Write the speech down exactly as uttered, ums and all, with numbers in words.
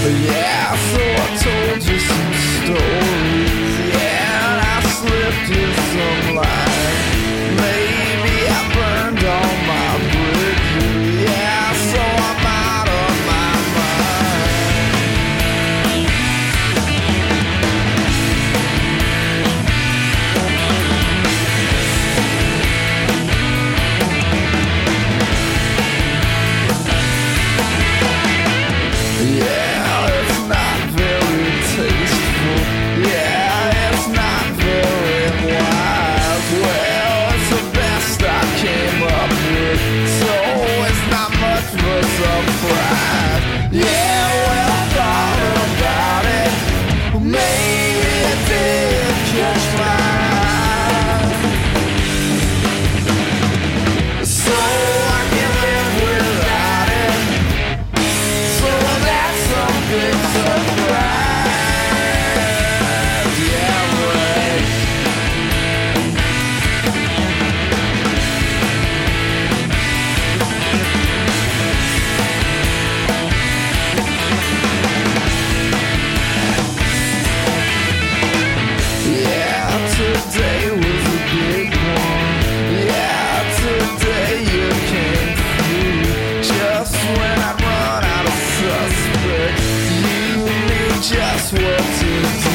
Yeah, so I told you some stories. Yeah, and I slipped you some lines. Maybe I burned all my bridges. Yeah, so I'm out of my mind. Yeah, it's not very tasteful. Yeah, it's not very wise. Well, it's the best I came up with, so it's not much of a surprise. Yeah, well, I thought about it. Maybe it did catch my eye. So I can live without it. So that's some big surprise. Yeah, right. Yeah, today was a big one. Yeah, today you came through. Just when I run out of suspects, you knew just what to do.